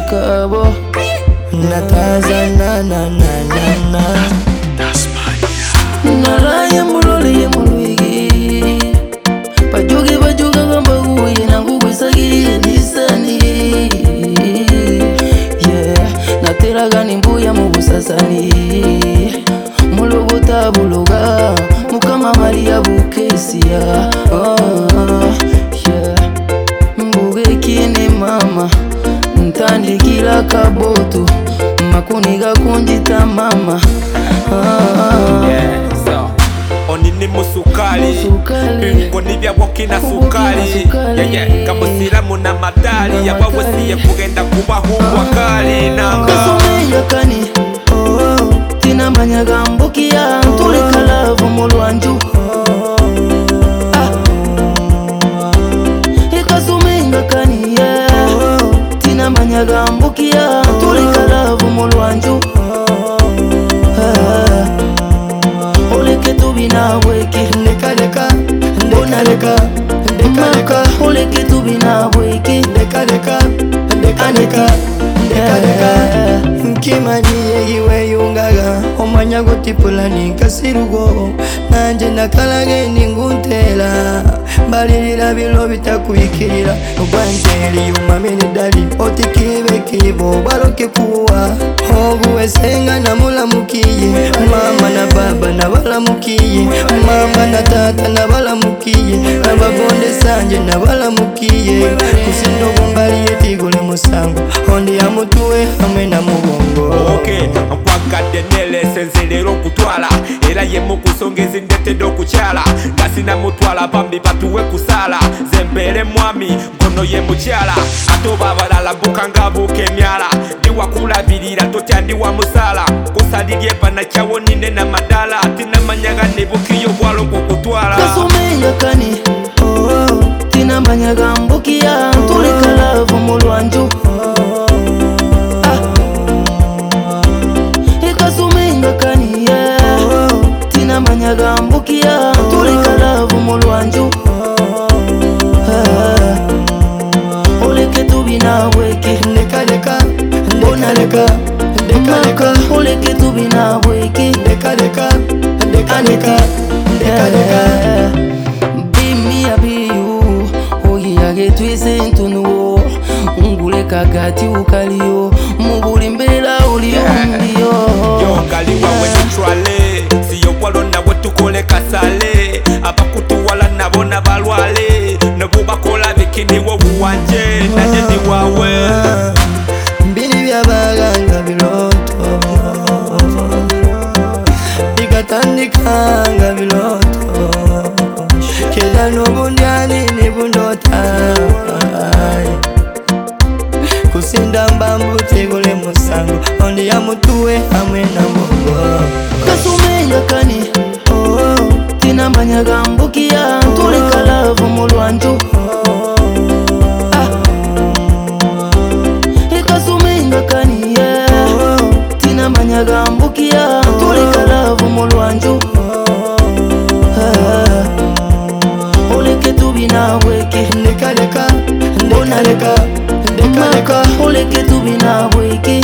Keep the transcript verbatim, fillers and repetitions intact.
kabo nataza na na na na na naraye mulole ye mulwigi bajuge bajuga gamba guye nangu gwisagiriye nisani yeah nateraga nimbuya mu busasani mulugota buluga mukama Maria bukesia oh yeah mbuge kine mama ntandikira kaboto makuniga kunjita mama ah yeah so oni ni musukali bingo nibya wokina sukali yeah yeah kabusiramu na madali yabawesiye kugenda kubahungwa kali nanga kasumenya kani oh tinambanyaga mbukia tulikalavu mulwanju ah ikasumenya kani yeah tinambanyaga mbukia tulikalavu mulwanju oleke tubina bweki leka leka ndeka leka ndeka leka oleke tubina bweki leka leka ndeka leka ndeka leka nkimaniye iwe yungaga omanya gutipulani kasirugo nanje nakalage ninguntela mbalirira bilo bitakuyikirira ogwanjeli yumamene dali otikibe kibo baloke kuwa oguwe senga na mulamukiye mama na baba na balamukiye mama na tata na balamukiye ababonde sanje na balamukiye kusindogo mbaliye tigule musango ondi ya mutuwe hamwe na mubongo okay nkwagadde nele senzerero kutwala era ye mukusongezi ndete do kuchala ngasina mutwala bambi batuwe kusala zembere mwami ngono ye muchala atoba balala bukanga bukemyala diwa kulabirira totyandi wa musala kusalirye bana kyawo nine na madala atina manyaga ne bukiyo bwalo kutwala kasumenya kani oh tinambanyaga mbukia tulikalavu mulwanju kani yeah tinambanyaga mbukia tulikalavu mulwanju oleke tubina bweki leka leka ndeka leka ndeka leka oleke tubina bweki leka leka ndeka leka ndeka leka bimi abiyu oyage twise ntunuwo ungule kagati ukaliyo mubuli mbela uliyo mbiyo yongaliwa wenitwale siyo kwalo nawe tukole kasale abakutuwala nabona balwale nebubakola bikiniwo buwanje naje ni wawe mbini byabaganga biloto bigatandikanga biloto keda nobunyani nibundota kusinda mbambu tegole musango ondi ya mutuwe hamwe na mbongo kasumenya kani oh tinambanyaga mbukia tulikalavu mulwanju ah ikasumenya kani yeah tinambanyaga mbukia tulikalavu mulwanju oleke tubina bweki leka leka ndeka leka ndeka leka oleke tubina bweki